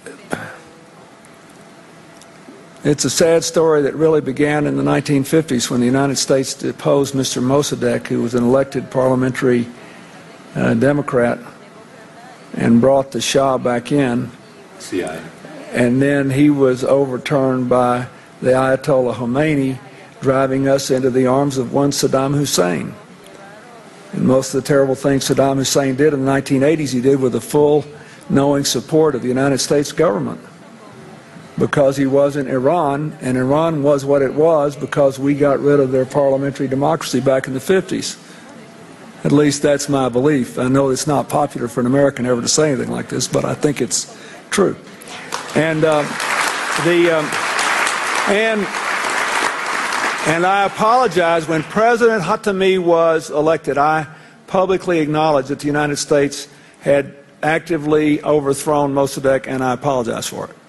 it's a sad story that really began in the 1950s when the United States deposed Mr. Mossadegh, who was an elected parliamentary Democrat, and brought the Shah back in. CIA. And then he was overturned by the Ayatollah Khomeini, driving us into the arms of one Saddam Hussein. And most of the terrible things Saddam Hussein did in the 1980s, he did with the full knowing support of the United States government, because he was in Iran, and Iran was what it was because we got rid of their parliamentary democracy back in the 50s. At least that's my belief. I know it's not popular for an American ever to say anything like this, but I think it's true. And and I apologize. When President Khatami was elected, I publicly acknowledged that the United States had actively overthrown Mossadegh, and I apologize for it.